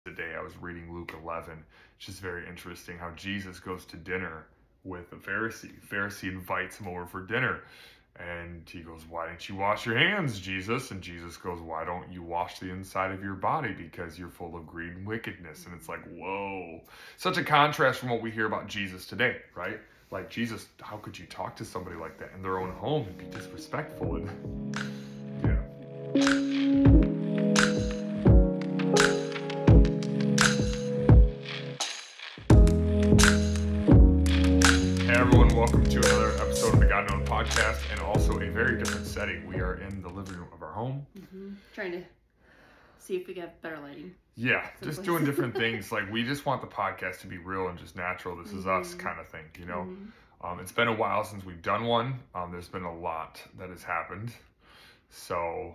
Today I was reading Luke 11. It's just very interesting how Jesus goes to dinner with a Pharisee. Pharisee invites him over for dinner. And he goes, "Why didn't you wash your hands, Jesus?" And Jesus goes, "Why don't you wash the inside of your body? Because you're full of greed and wickedness." And it's like, whoa. Such a contrast from what we hear about Jesus today, right? Like, Jesus, how could you talk to somebody like that in their own home and be disrespectful? And yeah. Hey everyone, welcome to another episode of the God Known podcast, and also a very different setting. We are in the living room of our home. Trying to see if we get better lighting. Yeah, just doing different things. Like, we just want the podcast to be real and just natural. This is us kind of thing, you know? It's been a while since we've done one. There's been a lot that has happened. So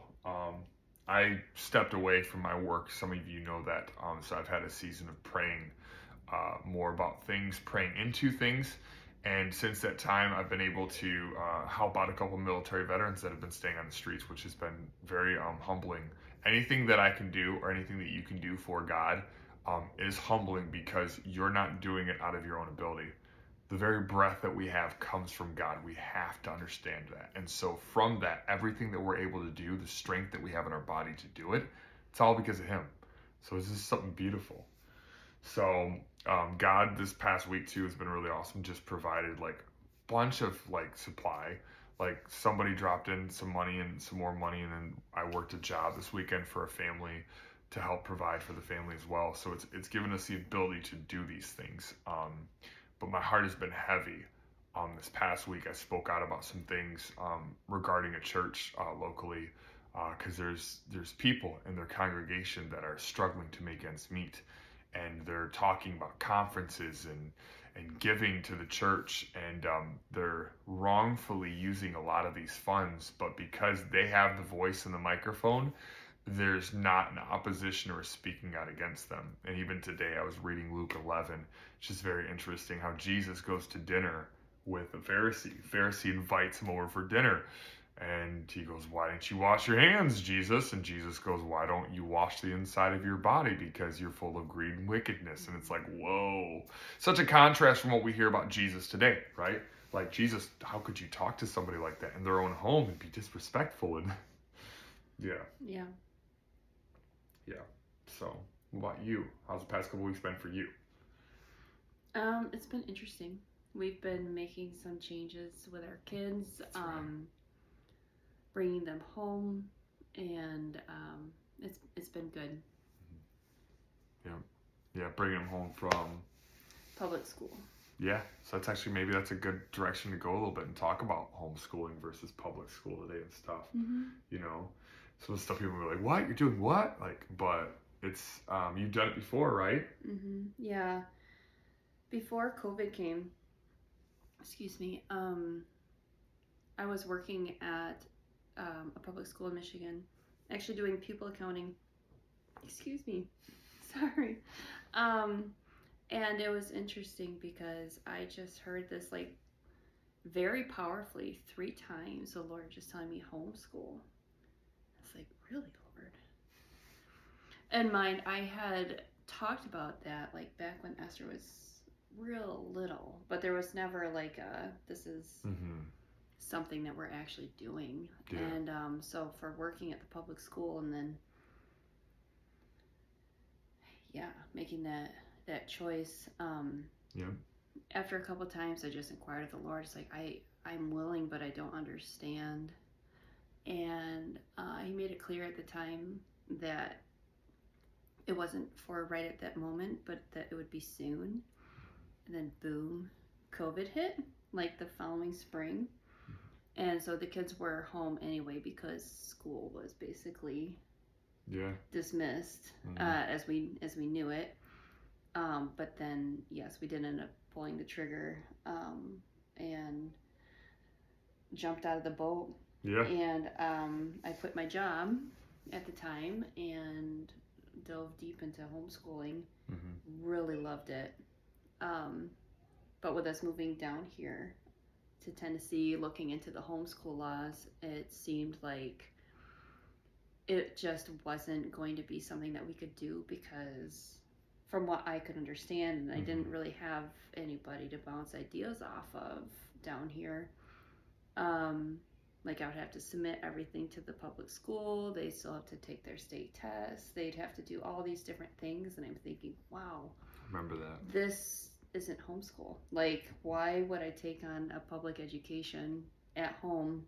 I stepped away from my work. Some of you know that. So I've had a season of praying more about things, praying into things. And since that time, I've been able to help out a couple military veterans that have been staying on the streets, which has been very humbling. Anything that I can do or anything that you can do for God is humbling, because you're not doing it out of your own ability. The very breath that we have comes from God. We have to understand that. And so from that, everything that we're able to do, the strength that we have in our body to do it, it's all because of Him. So it's just something beautiful. So God this past week too has been really awesome. Just provided like a bunch of like supply. Like, somebody dropped in some money and some more money, and then I worked a job this weekend for a family to help provide for the family as well. So it's given us the ability to do these things. But my heart has been heavy. This past week I spoke out about some things regarding a church locally, because there's people in their congregation that are struggling to make ends meet. And they're talking about conferences and giving to the church, and they're wrongfully using a lot of these funds, but because they have the voice and the microphone, there's not an opposition or speaking out against them. And even today I was reading Luke 11. It's just very interesting how Jesus goes to dinner with a Pharisee. Pharisee invites him over for dinner. And he goes, "Why didn't you wash your hands, Jesus?" And Jesus goes, "Why don't you wash the inside of your body? Because you're full of greed and wickedness." And it's like, whoa. Such a contrast from what we hear about Jesus today, right? Like, Jesus, how could you talk to somebody like that in their own home and be disrespectful? And yeah. So, what about you? How's the past couple weeks been for you? It's been interesting. We've been making some changes with our kids. That's right. Bringing them home, and it's been good. Yeah, bringing them home from Public school. Yeah, so that's a good direction to go a little bit and talk about homeschooling versus public school today and stuff. You know, some of the stuff people were like, "What? You're doing what?" Like, but it's you've done it before, right? Yeah. Before COVID came, excuse me, I was working at a public school in Michigan, actually doing pupil accounting. Excuse me. Sorry. And it was interesting because I just heard this like very powerfully 3 times, the Lord just telling me homeschool. I was like, really, Lord? And mind, I had talked about that like back when Esther was real little, but there was never like this is something that we're actually doing. Yeah. And so for working at the public school, and then making that choice, after a couple of times I just inquired of the Lord. It's like, I'm willing, but I don't understand. And He made it clear at the time that it wasn't for right at that moment, but that it would be soon. And then boom, COVID hit like the following spring. And so the kids were home anyway because school was basically dismissed as we knew it. But then, yes, we did end up pulling the trigger and jumped out of the boat. Yeah. And I quit my job at the time and dove deep into homeschooling. Really loved it. But with us moving down here to Tennessee, looking into the homeschool laws, it seemed like it just wasn't going to be something that we could do because from what I could understand, and I didn't really have anybody to bounce ideas off of down here. Like I would have to submit everything to the public school. They still have to take their state tests. They'd have to do all these different things. And I'm thinking, wow. Remember that. This isn't homeschool. Like, why would I take on a public education at home?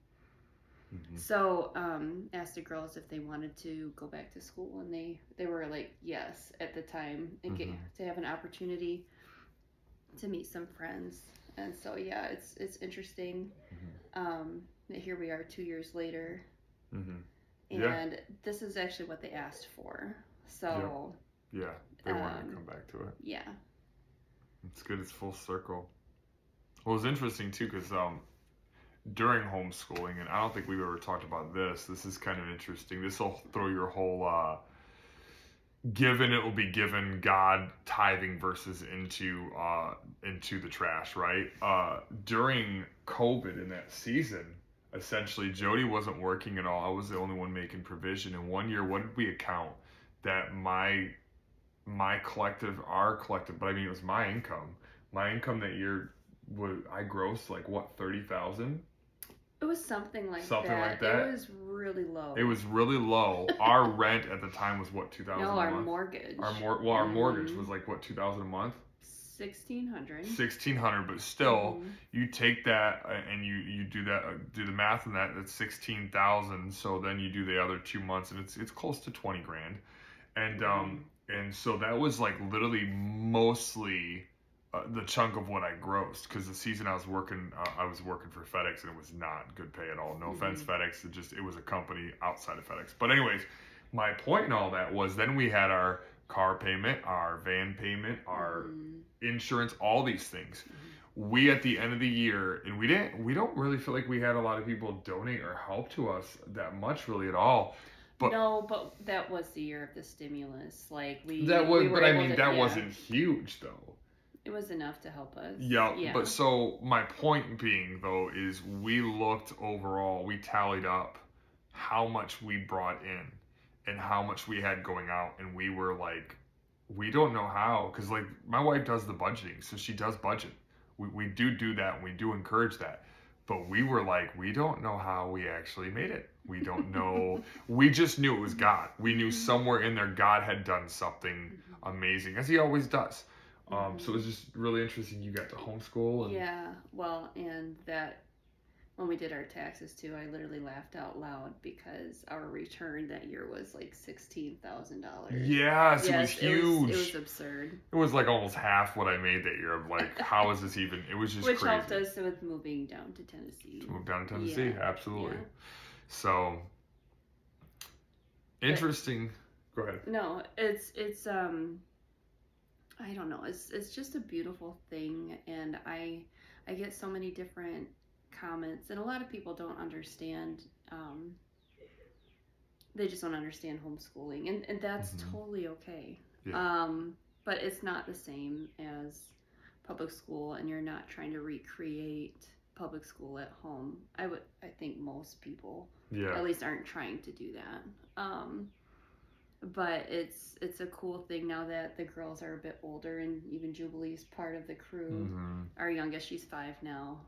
So asked the girls if they wanted to go back to school, and they were like yes at the time, and get to have an opportunity to meet some friends. And so yeah, it's interesting that here we are 2 years later, and this is actually what they asked for. So yeah, they wanted to come back to it. Yeah, it's good. It's full circle. Well, it's interesting too because during homeschooling, and I don't think we've ever talked about this. This is kind of interesting. This will throw your whole given, it will be given, God tithing versus into the trash, right? During COVID in that season, essentially Jody wasn't working at all. I was the only one making provision. And one year, what did we account that our collective, but I mean it was my income that year I grossed like what, 30,000? It was something like that. It was really low. It was really low. Our rent at the time was what, 2,000 a month? No, our mortgage. Our mortgage was like what, 2,000 a month? 1,600. 1,600, but still, you take that and you do the math on that. That's 16,000. So then you do the other 2 months, and it's close to 20 grand. And so that was like literally mostly the chunk of what I grossed, because the season I was working for FedEx, and it was not good pay at all. No offense, FedEx. It was a company outside of FedEx. But anyways, my point in all that was then we had our car payment, our van payment, our insurance, all these things. We at the end of the year, and we don't really feel like we had a lot of people donate or help to us that much really at all. But that was the year of the stimulus. Like that wasn't huge though. It was enough to help us. Yeah. But so my point being though is we looked overall, we tallied up how much we brought in and how much we had going out, and we were like, we don't know how, because like my wife does the budgeting, so she does budget. We do that, and we do encourage that. But we were like, we don't know how we actually made it. We don't know. We just knew it was God. We knew somewhere in there God had done something amazing, as he always does. So it was just really interesting. You got to homeschool. Yeah, well, and that when we did our taxes too, I literally laughed out loud because our return that year was like $16,000. Yes, it was huge. It was absurd. It was like almost half what I made that year. Of like, how is this even? It was just which crazy. helped us with moving down to Tennessee. Absolutely. Yeah. So interesting. Go ahead. No, it's I don't know. It's just a beautiful thing, and I get so many different comments, and a lot of people don't understand. They just don't understand homeschooling, and that's totally okay. Yeah. But it's not the same as public school, and you're not trying to recreate public school at home. I think most people, at least, aren't trying to do that. But it's a cool thing now that the girls are a bit older, and even Jubilee's part of the crew. Our youngest, she's 5 now.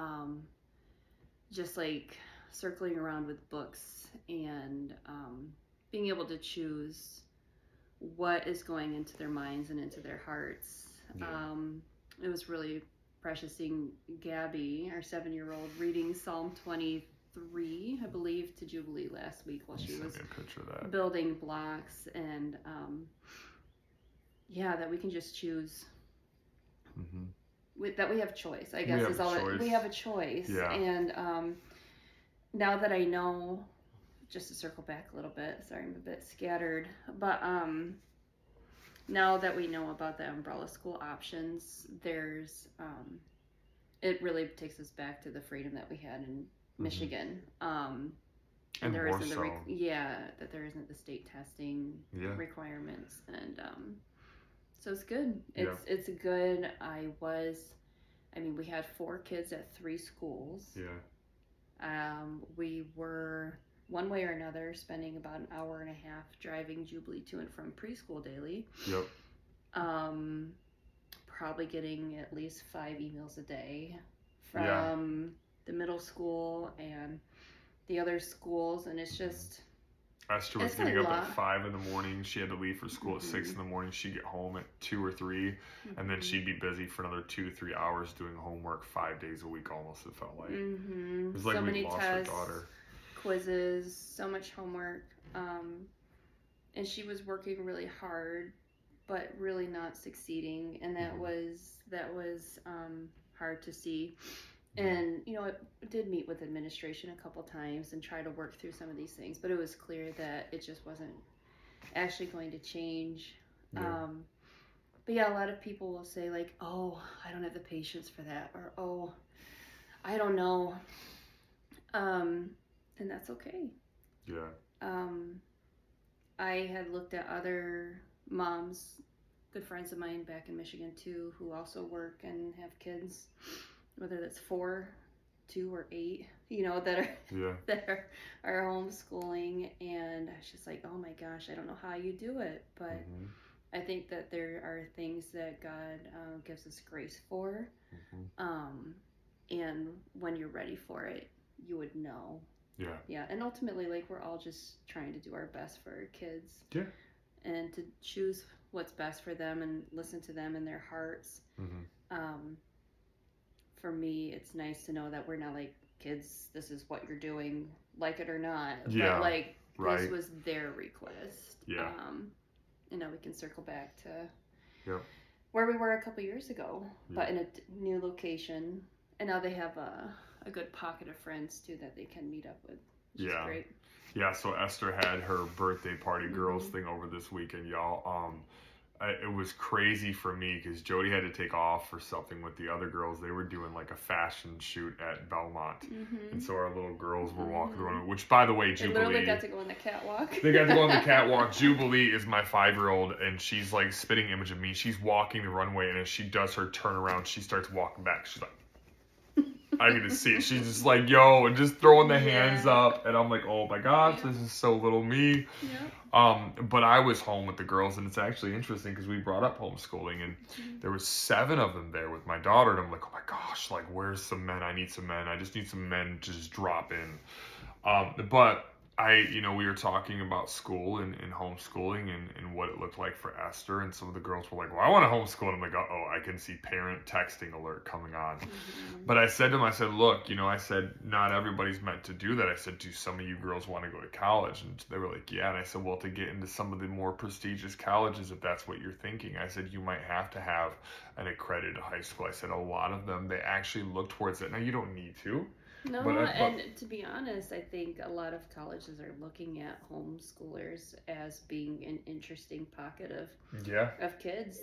Just like circling around with books and being able to choose what is going into their minds and into their hearts. It was really precious seeing Gabby, our 7-year-old, reading Psalm 23, I believe, to Jubilee last week while she was building blocks, and that we can just choose. That we have choice, I guess, we have a choice. And now that I know, just to circle back a little bit, sorry, I'm a bit scattered, but now that we know about the umbrella school options, there's it really takes us back to the freedom that we had in Michigan. And there isn't that there isn't the state testing requirements, and so it's good. It's good. We had 4 kids at 3 schools. We were one way or another, spending about an hour and a half driving Jubilee to and from preschool daily. Yep. Probably getting at least 5 emails a day from the middle school and the other schools, and it's just... Esther was getting up at 5 in the morning. She had to leave for school at 6 in the morning. She'd get home at 2 or 3, and then she'd be busy for another 2 to 3 hours doing homework 5 days a week. Almost, it felt like. It was like so many lost tests, our daughter. Quizzes, so much homework, and she was working really hard, but really not succeeding, and that was hard to see. And, you know, I did meet with administration a couple times and try to work through some of these things, but it was clear that it just wasn't actually going to change. Yeah. But yeah, a lot of people will say like, oh, I don't have the patience for that, or, oh, I don't know. And that's okay. Yeah. I had looked at other moms, good friends of mine back in Michigan too, who also work and have kids, whether that's 4, 2, or 8, you know, that are homeschooling, and I was just like, oh my gosh, I don't know how you do it, but I think that there are things that God gives us grace for, and when you're ready for it, you would know. Yeah, and ultimately, like, we're all just trying to do our best for our kids. Yeah. And to choose what's best for them and listen to them and their hearts. For me, it's nice to know that we're not like, kids, this is what you're doing, like it or not. Yeah. But, like, this was their request. Yeah. And now we can circle back to where we were a couple years ago, but in a new location. And now they have a good pocket of friends, too, that they can meet up with, which is great. Yeah, so Esther had her birthday party girls thing over this weekend, y'all. It was crazy for me because Jody had to take off for something with the other girls. They were doing like a fashion shoot at Belmont. And so our little girls were walking around, which, by the way, Jubilee... They literally got to go on the catwalk. They got to go on the catwalk. Jubilee is my 5-year-old, and she's like spitting image of me. She's walking the runway, and as she does her turnaround, she starts walking back. She's like... I get to see it. She's just like, yo, and just throwing the hands up. And I'm like, oh my gosh, this is so little me. But I was home with the girls, and it's actually interesting because we brought up homeschooling, and there was 7 of them there with my daughter. And I'm like, oh my gosh, like, where's some men? I need some men. I just need some men to just drop in. But we were talking about school and homeschooling and what it looked like for Esther, and some of the girls were like, well, I want to homeschool. And I'm like, oh, I can see parent texting alert coming on. But I said to them, I said, look, I said, not everybody's meant to do that. I said, do some of you girls want to go to college? And they were like, yeah. And I said, well, to get into some of the more prestigious colleges, if that's what you're thinking, I said, you might have to have an accredited high school. I said, a lot of them, they actually look towards it. Now, you don't need to. No, and to be honest, I think a lot of colleges are looking at homeschoolers as being an interesting pocket of kids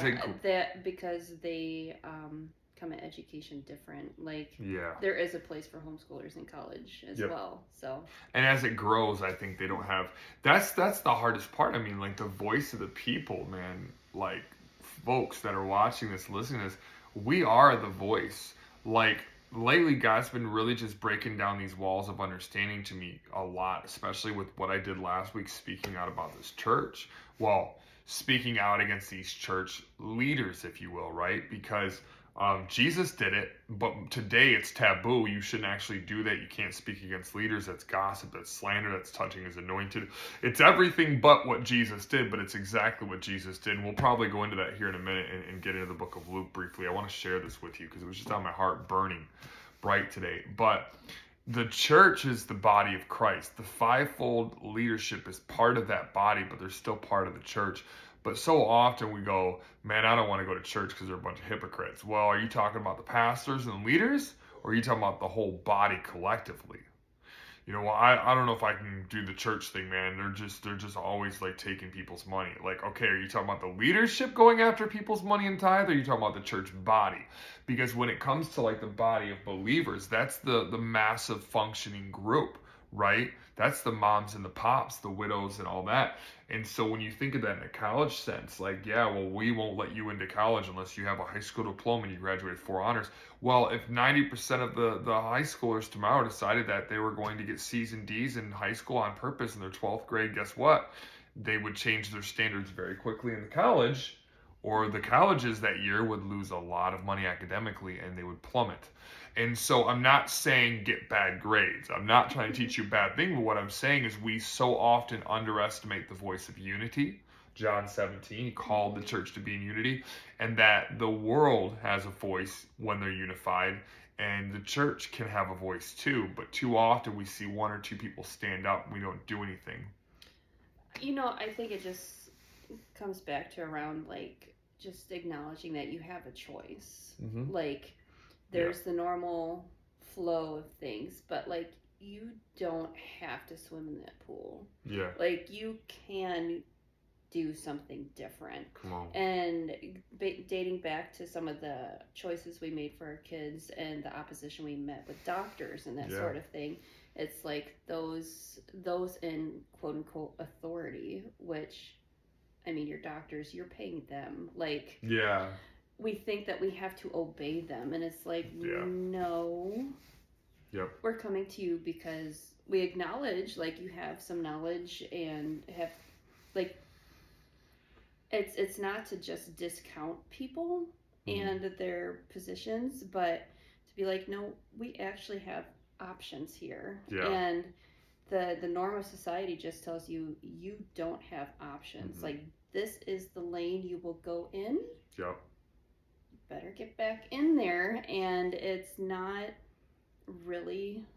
that because they come at education different. Like, there is a place for homeschoolers in college as well. So, and as it grows, I think they don't have. That's the hardest part. I mean, like, the voice of the people, man. Like, folks that are watching this, listening to this, we are the voice. Like, lately, God's been really just breaking down these walls of understanding to me a lot, especially with what I did last week, speaking out about this church. Well, speaking out against these church leaders, if you will, right? Because Jesus did it, but today it's taboo. You shouldn't actually do that. You can't speak against leaders. That's gossip, that's slander, that's touching his anointed. It's everything but what Jesus did, but it's exactly what Jesus did. And we'll probably go into that here in a minute and get into the book of Luke briefly. I want to share this with you because it was just on my heart burning bright today. But the church is the body of Christ. The fivefold leadership is part of that body, but they're still part of the church. But so often we go, man, I don't want to go to church because they're a bunch of hypocrites. Well, are you talking about the pastors and leaders, or are you talking about the whole body collectively? Well, I don't know if I can do the church thing, man. They're just always like taking people's money. Like, okay, are you talking about the leadership going after people's money and tithe, or are you talking about the church body? Because when it comes to like the body of believers, that's the massive functioning group, right? That's the moms and the pops, the widows and all that. And so when you think of that in a college sense, like, yeah, well, we won't let you into college unless you have a high school diploma and you graduated 4 honors. Well, if 90% of the high schoolers tomorrow decided that they were going to get C's and D's in high school on purpose in their 12th grade, guess what? They would change their standards very quickly in the college, or the colleges that year would lose a lot of money academically and they would plummet. And so I'm not saying get bad grades. I'm not trying to teach you a bad thing, but what I'm saying is we so often underestimate the voice of unity. John 17, he called the church to be in unity, and that the world has a voice when they're unified, and the church can have a voice too. But too often we see 1 or 2 people stand up and we don't do anything. I think it just comes back to around like just acknowledging that you have a choice. Mm-hmm. Like there's the normal flow of things, but like you don't have to swim in that pool. Yeah. Like you can do something different. Come on. And dating back to some of the choices we made for our kids and the opposition we met with doctors and that sort of thing, it's like those in quote unquote authority, which I mean your doctors, you're paying them. Like we think that we have to obey them, and it's like no. Yep. We're coming to you because we acknowledge like you have some knowledge and have like it's not to just discount people and their positions, but to be like, no, we actually have options here. And the norm of society just tells you you don't have options. Like this is the lane you will go in. Yep. You better get back in there. And it's not really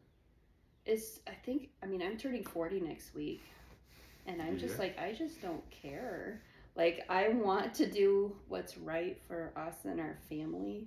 I'm turning 40 next week, and I'm just like, I just don't care. Like I want to do what's right for us and our family.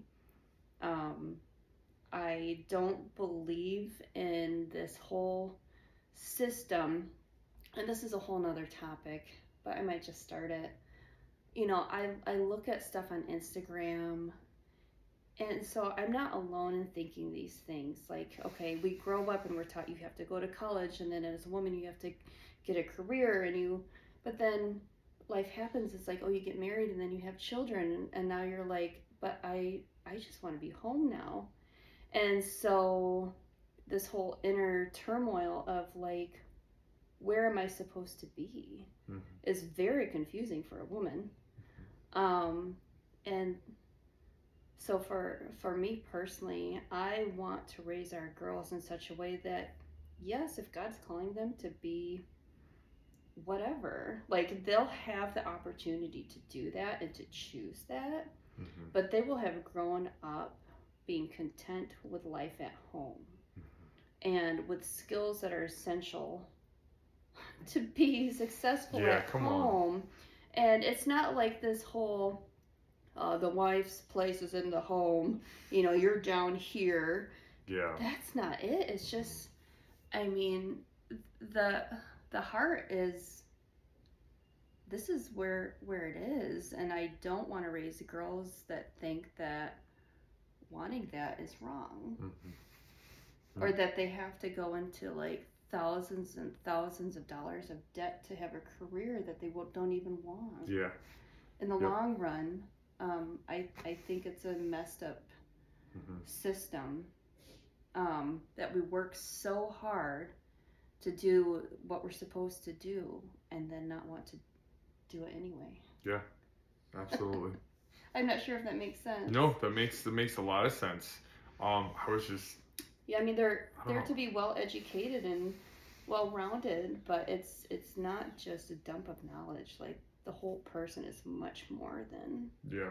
I don't believe in this whole system, and this is a whole nother topic, but I might just start it. I look at stuff on Instagram, and so I'm not alone in thinking these things. Like, okay, we grow up and we're taught you have to go to college, and then as a woman you have to get a career, but then life happens. It's like, oh, you get married and then you have children, and now you're like, but I just want to be home now. And so this whole inner turmoil of like, where am I supposed to be is very confusing for a woman. And so for me personally, I want to raise our girls in such a way that, yes, if God's calling them to be whatever, like they'll have the opportunity to do that and to choose that, but they will have grown up being content with life at home and with skills that are essential to be successful at home. And it's not like this whole the wife's place is in the home, you're down here. That's not it. It's just, I mean, the heart is, this is where it is, and I don't want to raise girls that think that wanting that is wrong, or that they have to go into like thousands and thousands of dollars of debt to have a career that they don't even want. In the long run, I think it's a messed up system, that we work so hard to do what we're supposed to do and then not want to do it anyway. Yeah, absolutely. I'm not sure if that makes sense. No, that makes a lot of sense. I was just... Yeah, I mean, they're to be well educated and well rounded, but it's not just a dump of knowledge. Like the whole person is much more than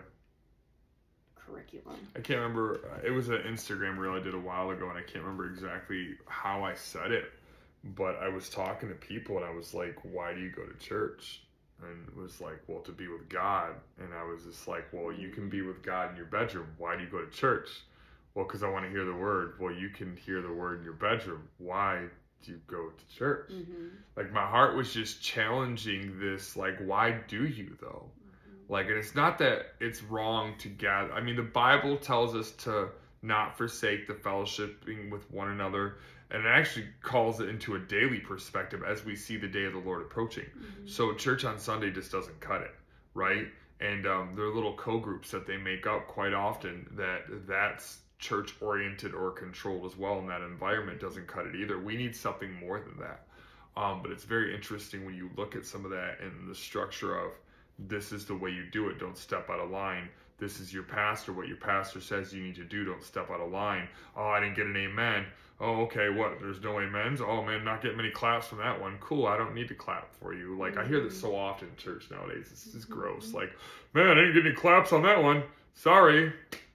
curriculum. I can't remember. It was an Instagram reel I did a while ago, and I can't remember exactly how I said it, but I was talking to people, and I was like, "Why do you go to church?" And it was like, well, to be with God. And I was just like, well, you can be with God in your bedroom. Why do you go to church? Well, because I want to hear the word. Well, you can hear the word in your bedroom. Why do you go to church? Like, my heart was just challenging this, like, why do you, though? Like, and it's not that it's wrong to gather. I mean, the Bible tells us to not forsake the fellowshipping with one another. And it actually calls it into a daily perspective as we see the day of the Lord approaching. Mm-hmm. So church on Sunday just doesn't cut it, right? And there are little co-groups that they make up quite often that's church-oriented or controlled as well, and that environment doesn't cut it either. We need something more than that. But it's very interesting when you look at some of that and the structure of this is the way you do it. Don't step out of line. This is your pastor. What your pastor says you need to do. Don't step out of line. Oh, I didn't get an amen. Oh, okay, what? There's no amens? Oh, man, not getting many claps from that one. Cool, I don't need to clap for you. Like, I hear this so often in church nowadays. This is gross. Like, man, I didn't get any claps on that one. Sorry.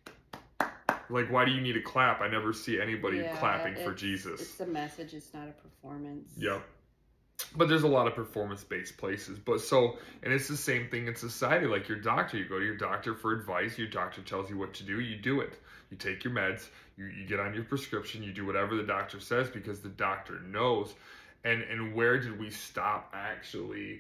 Like, why do you need to clap? I never see anybody clapping for Jesus. It's the message. It's not a performance. Yep. But there's a lot of performance-based places. And it's the same thing in society. Like your doctor, you go to your doctor for advice. Your doctor tells you what to do. You do it. You take your meds. You get on your prescription. You do whatever the doctor says because the doctor knows. And where did we stop actually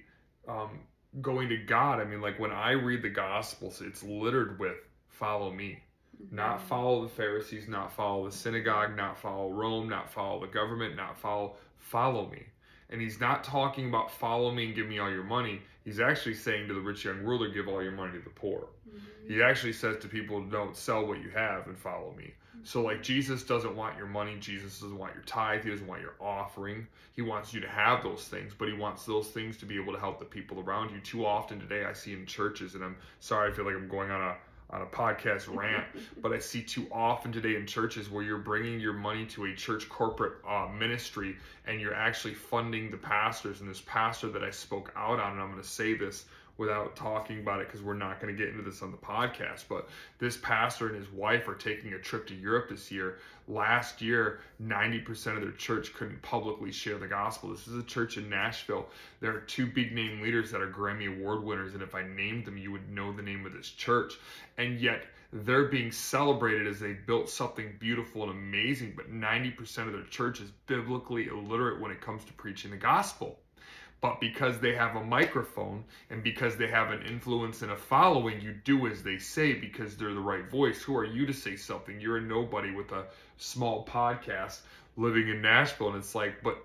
going to God? I mean, like when I read the Gospels, it's littered with follow me. Mm-hmm. Not follow the Pharisees, not follow the synagogue, not follow Rome, not follow the government, not follow me. And he's not talking about follow me and give me all your money. He's actually saying to the rich young ruler, give all your money to the poor. Mm-hmm. He actually says to people, don't sell what you have and follow me. Mm-hmm. So like Jesus doesn't want your money. Jesus doesn't want your tithe. He doesn't want your offering. He wants you to have those things, but he wants those things to be able to help the people around you. Too often today I see in churches, and I'm sorry, I feel like I'm going on a podcast rant, but I see too often today in churches where you're bringing your money to a church corporate ministry and you're actually funding the pastors. And this pastor that I spoke out on, and I'm going to say this without talking about it because we're not going to get into this on the podcast, but this pastor and his wife are taking a trip to Europe this year. Last year, 90% of their church couldn't publicly share the gospel. This is a church in Nashville. There are two big name leaders that are Grammy Award winners, and if I named them, you would know the name of this church. And yet they're being celebrated as they built something beautiful and amazing, but 90% of their church is biblically illiterate when it comes to preaching the gospel. But because they have a microphone and because they have an influence and a following, you do as they say because they're the right voice. Who are you to say something? You're a nobody with a small podcast living in Nashville. And it's like, but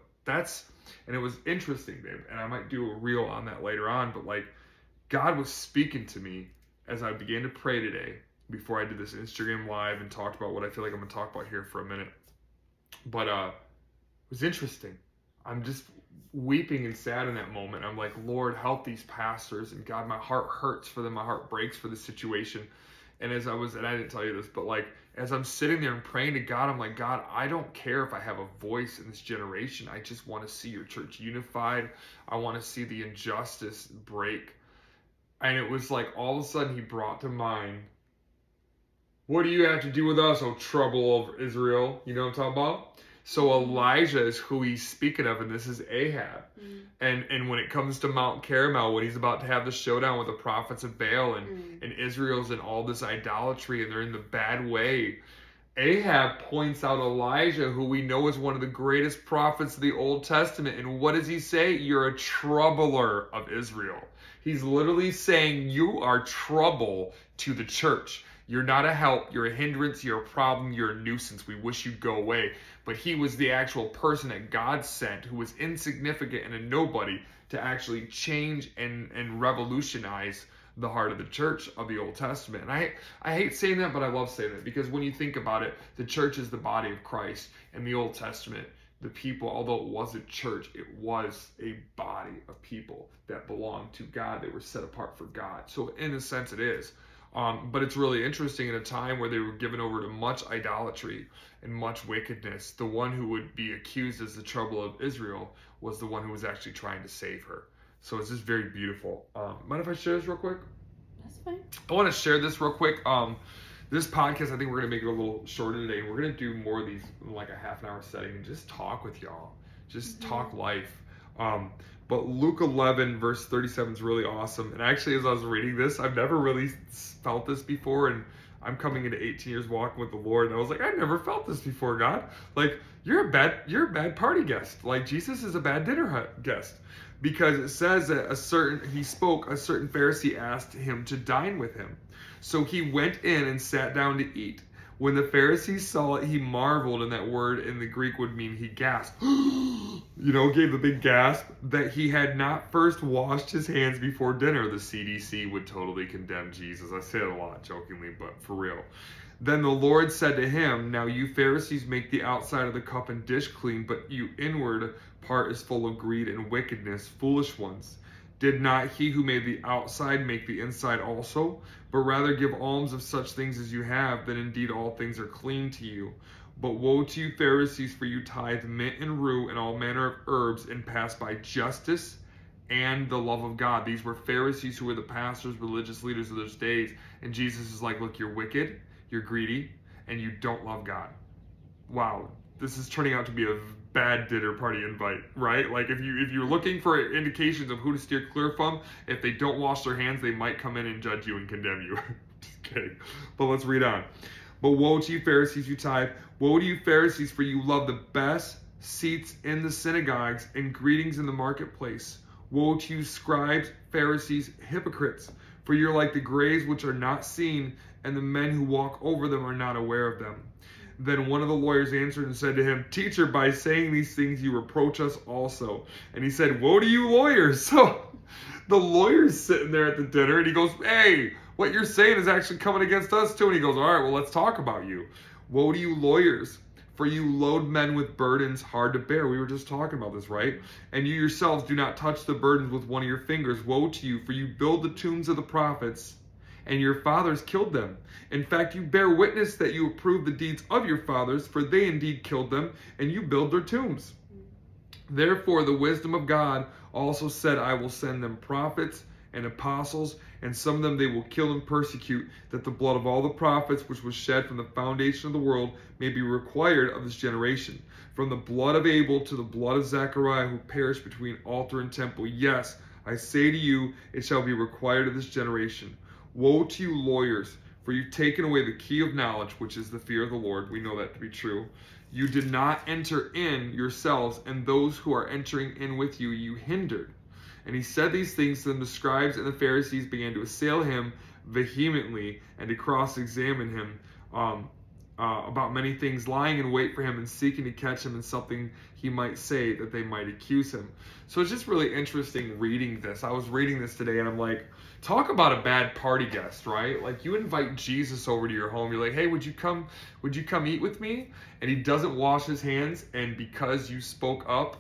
and it was interesting, babe. And I might do a reel on that later on. But like, God was speaking to me as I began to pray today before I did this Instagram live and talked about what I feel like I'm going to talk about here for a minute. But it was interesting. I'm just weeping and sad in that moment. I'm like, Lord, help these pastors. And God, my heart hurts for them. My heart breaks for the situation. And and I didn't tell you this, but like, as I'm sitting there and praying to God, I'm like, God, I don't care if I have a voice in this generation. I just want to see your church unified. I want to see the injustice break. And it was like, all of a sudden he brought to mind, what do you have to do with us, O trouble of Israel? You know what I'm talking about? So Elijah is who he's speaking of, and this is Ahab. Mm. And when it comes to Mount Carmel, when he's about to have the showdown with the prophets of Baal, and Israel's in all this idolatry, and they're in the bad way, Ahab points out Elijah, who we know is one of the greatest prophets of the Old Testament. And what does he say? You're a troubler of Israel. He's literally saying you are trouble to the church. You're not a help, you're a hindrance, you're a problem, you're a nuisance. We wish you'd go away. But he was the actual person that God sent who was insignificant and a nobody to actually change and revolutionize the heart of the church of the Old Testament. And I hate saying that, but I love saying it because when you think about it, the church is the body of Christ. In the Old Testament, the people, although it was a church, it was a body of people that belonged to God. They were set apart for God. So in a sense, it is. But it's really interesting in a time where they were given over to much idolatry and much wickedness. The one who would be accused as the trouble of Israel was the one who was actually trying to save her. So it's just very beautiful. Mind if I share this real quick? That's fine. I want to share this real quick. This podcast, I think we're going to make it a little shorter today. We're going to do more of these in like a half an hour setting and just talk with y'all. Just talk life. But Luke 11 verse 37 is really awesome. And actually, as I was reading this, I've never really felt this before. And I'm coming into 18 years walking with the Lord. And I was like, I never felt this before, God. Like, you're a bad party guest. Like, Jesus is a bad dinner guest. Because it says that a certain Pharisee asked him to dine with him. So he went in and sat down to eat. When the Pharisees saw it, he marveled, and that word in the Greek would mean he gasped. Gave the big gasp that he had not first washed his hands before dinner. The CDC would totally condemn Jesus. I say it a lot jokingly, but for real. Then the Lord said to him, now you Pharisees make the outside of the cup and dish clean, but your inward part is full of greed and wickedness, foolish ones. Did not he who made the outside make the inside also? But rather give alms of such things as you have, then indeed all things are clean to you. But woe to you Pharisees, for you tithe mint and rue and all manner of herbs, and pass by justice and the love of God. These were Pharisees who were the pastors, religious leaders of those days. And Jesus is like, look, you're wicked, you're greedy, and you don't love God. Wow, this is turning out to be a bad dinner party invite, right? Like if you're looking for indications of who to steer clear from, if they don't wash their hands, they might come in and judge you and condemn you. Just kidding. But let's read on. But woe to you Pharisees, you tithe. Woe to you Pharisees, for you love the best seats in the synagogues and greetings in the marketplace. Woe to you scribes, Pharisees, hypocrites, for you're like the graves which are not seen, and the men who walk over them are not aware of them. Then one of the lawyers answered and said to him, Teacher, by saying these things you reproach us also. And he said, woe to you lawyers. So the lawyer's sitting there at the dinner, and he goes, hey, what you're saying is actually coming against us too. And he goes, all right, well, let's talk about you. Woe to you lawyers, for you load men with burdens hard to bear. We were just talking about this, right? And you yourselves do not touch the burdens with one of your fingers. Woe to you, for you build the tombs of the prophets, and your fathers killed them. In fact, you bear witness that you approve the deeds of your fathers, for they indeed killed them, and you build their tombs. Therefore, the wisdom of God also said, I will send them prophets and apostles, and some of them they will kill and persecute, that the blood of all the prophets which was shed from the foundation of the world may be required of this generation. From the blood of Abel to the blood of Zechariah, who perished between altar and temple. Yes, I say to you, it shall be required of this generation. Woe to you lawyers, for you've taken away the key of knowledge, which is the fear of the Lord. We know that to be true. You did not enter in yourselves, and those who are entering in with you, you hindered. And he said these things to them. The scribes and the Pharisees began to assail him vehemently and to cross-examine him about many things, lying in wait for him and seeking to catch him in something he might say that they might accuse him. So it's just really interesting reading this. I was reading this today and I'm like, talk about a bad party guest, right? Like you invite Jesus over to your home. You're like, hey, would you come eat with me? And he doesn't wash his hands. And because you spoke up,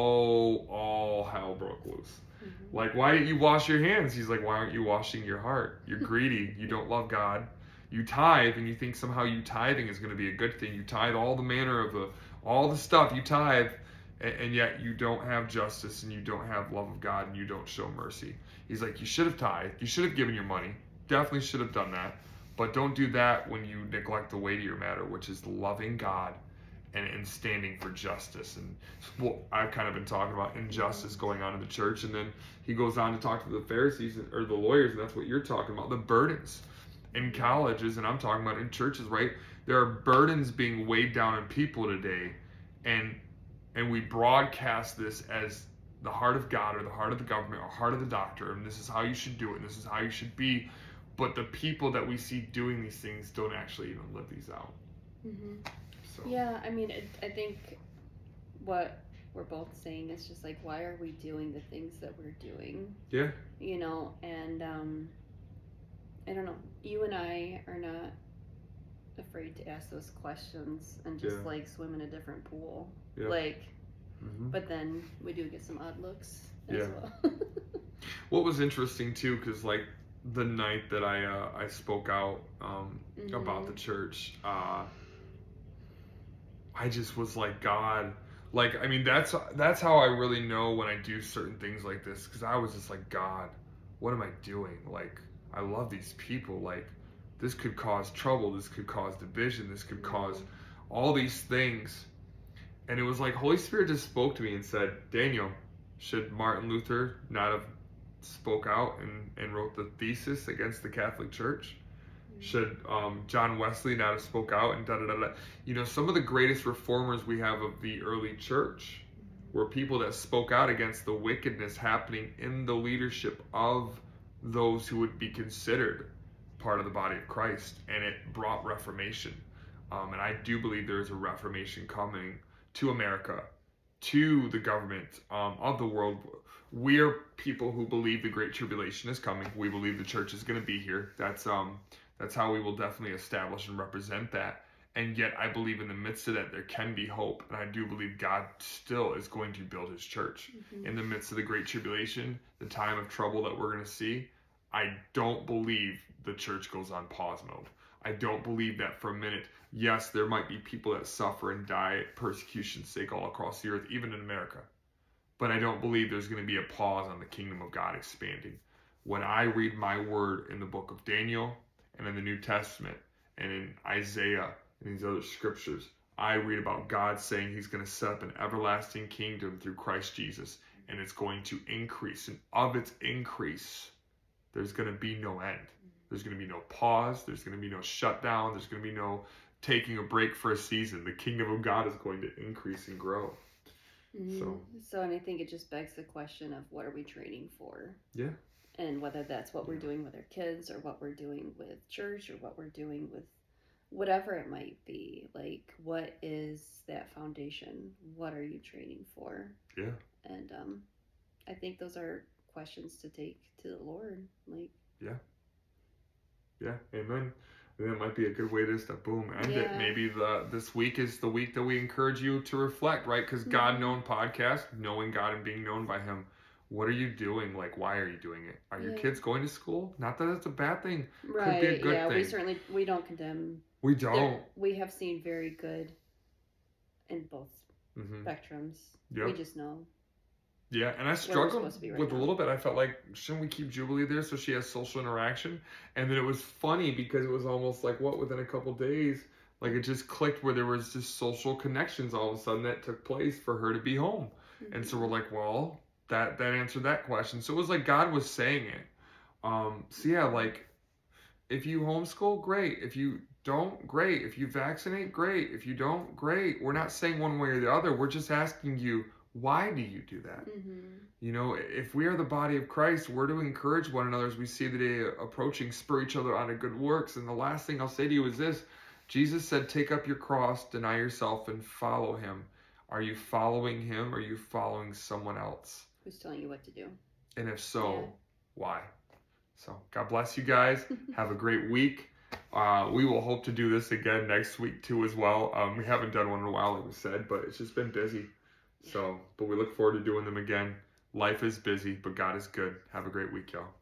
all hell broke loose. Mm-hmm. Like, why didn't you wash your hands? He's like, why aren't you washing your heart? You're greedy. You don't love God. You tithe, and you think somehow you tithing is going to be a good thing. You tithe all the manner of all the stuff. You tithe, and yet you don't have justice, and you don't have love of God, and you don't show mercy. He's like, you should have tithed. You should have given your money. Definitely should have done that. But don't do that when you neglect the weightier matter, which is loving God and standing for justice. And what I've kind of been talking about injustice going on in the church. And then he goes on to talk to the Pharisees or the lawyers, and that's what you're talking about, the burdens. In colleges, and I'm talking about in churches, right? There are burdens being weighed down on people today, and we broadcast this as the heart of God or the heart of the government or heart of the doctor, and this is how you should do it, and this is how you should be. But the people that we see doing these things don't actually even live these out. Mm-hmm. So. Yeah, I mean, I think what we're both saying is just like, why are we doing the things that we're doing? Yeah. And I don't know. You and I are not afraid to ask those questions and just like swim in a different pool. Yeah. But then we do get some odd looks as well. What was interesting too, because like the night that I spoke out about the church, I just was like, God, like, I mean, that's how I really know when I do certain things like this, because I was just like, God, what am I doing? Like, I love these people. Like, this could cause trouble. This could cause division. This could cause all these things. And it was like Holy Spirit just spoke to me and said, Daniel, should Martin Luther not have spoke out and wrote the thesis against the Catholic Church? Should John Wesley not have spoke out and da-da-da-da? Some of the greatest reformers we have of the early church were people that spoke out against the wickedness happening in the leadership of those who would be considered part of the body of Christ, and it brought reformation. And I do believe there is a reformation coming to America, to the government of the world. We're people who believe the Great Tribulation is coming. We believe the church is going to be here. That's how we will definitely establish and represent that. And yet I believe in the midst of that, there can be hope. And I do believe God still is going to build his church. In the midst of the Great Tribulation, the time of trouble that we're going to see, I don't believe the church goes on pause mode. I don't believe that for a minute. Yes, there might be people that suffer and die at persecution's sake all across the earth, even in America. But I don't believe there's going to be a pause on the kingdom of God expanding. When I read my word in the book of Daniel and in the New Testament and in Isaiah and these other scriptures, I read about God saying he's going to set up an everlasting kingdom through Christ Jesus, and it's going to increase. And of its increase, there's going to be no end. There's going to be no pause. There's going to be no shutdown. There's going to be no taking a break for a season. The kingdom of God is going to increase and grow. So, and I think it just begs the question of what are we training for? Yeah. And whether that's what we're doing with our kids or what we're doing with church or what we're doing with whatever it might be. Like, what is that foundation? What are you training for? Yeah. And I think those are questions to take to the Lord. Like, yeah, amen. And that might be a good way to just end it. Maybe this week is the week that we encourage you to reflect, right? Because God Known podcast, knowing God and being known by him. What are you doing? Like, why are you doing it? Are your kids going to school? Not that it's a bad thing. Right. Could be a good thing. We don't condemn. We don't. We have seen very good in both spectrums. Yep. We just know. Yeah, and I struggled with a little bit. I felt like, shouldn't we keep Jubilee there so she has social interaction? And then it was funny because it was almost like, within a couple days, like it just clicked where there was just social connections all of a sudden that took place for her to be home. And so we're like, well, that answered that question. So it was like God was saying it. Like, if you homeschool, great. If you don't, great. If you vaccinate, great. If you don't, great. We're not saying one way or the other. We're just asking you, why do you do that? If we are the body of Christ, we're to encourage one another as we see the day approaching, spur each other on to good works. And the last thing I'll say to you is this. Jesus said, take up your cross, deny yourself, and follow him. Are you following him or are you following someone else? Who's telling you what to do? And if so, why? So God bless you guys. Have a great week. We will hope to do this again next week too as well. We haven't done one in a while, like we said, but it's just been busy. So, but we look forward to doing them again. Life is busy, but God is good. Have a great week, y'all.